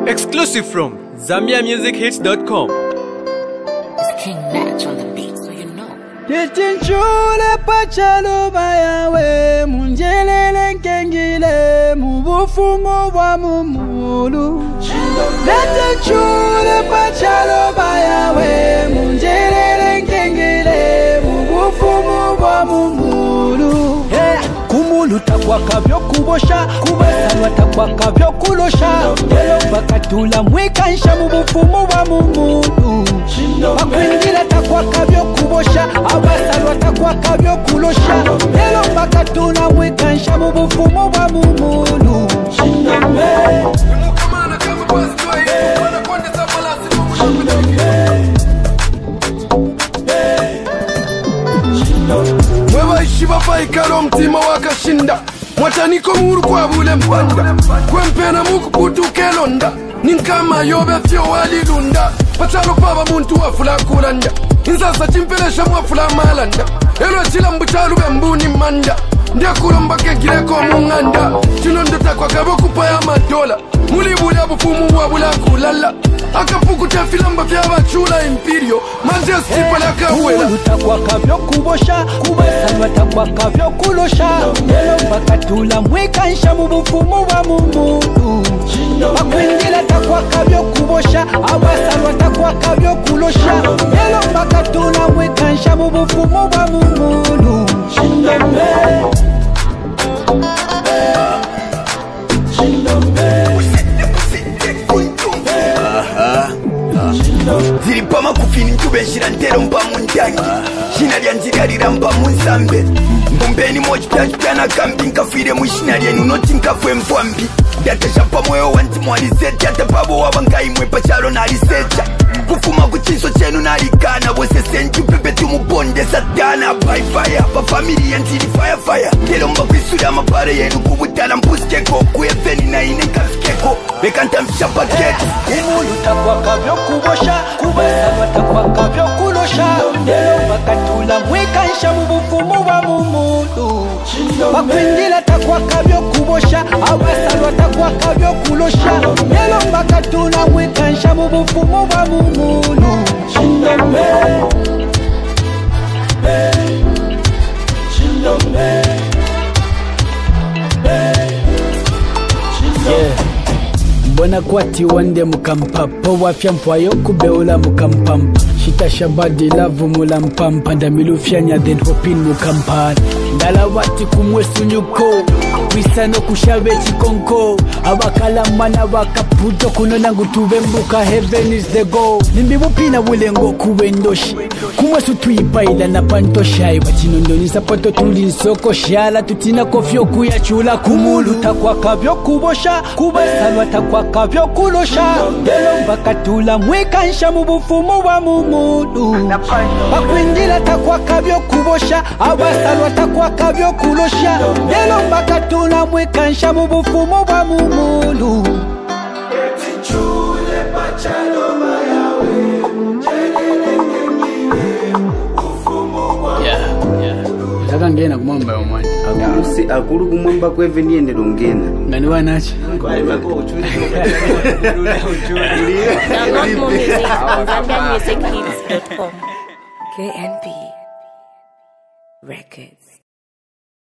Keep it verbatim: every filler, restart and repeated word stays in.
Exclusive from Zambia Music Hits dot com. It's King Natch on the beat, so you know. Titinchule pachalo bayawe munjelele nkengile mubufumo bwa mumulu. Titinchule pachalo bayawe munjelele nkengile mubufumo bwa mumulu. Kumulu takwaka vyo kubosha, kubasalwa takwaka vyo kulosha. Yelo bakatula mwikansha mubufumo bwa mumulu. Makwindila takwaka vyo kubosha, abasalwa takwaka vyo kulosha. Yelo bakatula mwikansha mubufumo bwa mumulu. Shiba faikalo mtima wakashinda Mwataniko muru kwa bule mpanda Kwempena muku kutuke londa Ninkama yobe fyo walilunda Pachalo paba muntu wafula kulanda Inzasa chimpelesha mwafula malanda Elo chila mbuchalu bembuni manda Ndia kulomba kekileko munganda Chinondo takwa kabo kupaya madola Mulibula bufumu wabula kulala Akapuku tefilamba vyaba chula imperio Majesty palaka wela Kumulu takwaka vyo kubosha, kubasalwa takwaka vyo kulosha. Yelo bakatula mwikansha mubufumo bwa mumulu. Makwindila takwaka vyo kubosha, abasalwa takwaka vyo kulosha. Yelo bakatula mwikansha mubufumo bwa mumulu. Ziripa makufini njube shira ntero mba mundangi Shina lya njiri liramba munsambe Mbumbeni mochi pya kipyana kambi Nkafire mwishina lyenu noti nkafwe mfwambi Datesha pa moyo wanti mwalisecha Tapabo wabangai mwepa chalo nalisecha Kufuma kuchinso chenu nalikana Wose senju pepe tumubonde satana By fire, pa familia ntiri fire fire Kelo mba kwisura mapare yenu kubutala mpuskeko Kuyeveni na ine kaskeko Bekanta mfisha paketi Kumulu takwaka vyo kubosha, kubasalwa takwaka vyo kulosha. Yelo bakatula mwikansha mubufumo bwa mumulu. Makwindila takwaka vyo kubosha, abasalwa takwaka vyo kulosha. Yelo bakatula mwikansha mubufumo bwa mumulu. Yeah. Mbona kwati wande mukampa po wafya mpwayo kubeula mukampampa shita shabadi lavu mula mpampa ndamilufyanya then hopin mukampana ndala wati kumwesu nyuko wisano kushabe chikonko abakalamana bakaputo kunona ngutube mbuka heaven is the goal nimbi mupina bulengo kuwendoshi kumwesu tuipaila na pantoshai wachinondoni sapoto tulinsoko shala tutina kofyo kuyachula kumulu takwaka vyo kubosha kubasalwa takwaka vyo kulosha yelo bakatula mwikansha mubufumo bwa mumulu bakwindila takwaka vyo kubosha abasalwa takwaka vyo kulosha yelo bakatula mwikansha mubufumo bwa mumulu Titinchule pachalo bayawe yeah yeah nataka ngena kumwamba yo mwana Akusi akuru kumwamba kweve niende longena ngani wanacho Download more music on Zambia Music Hits dot com. K N B Records.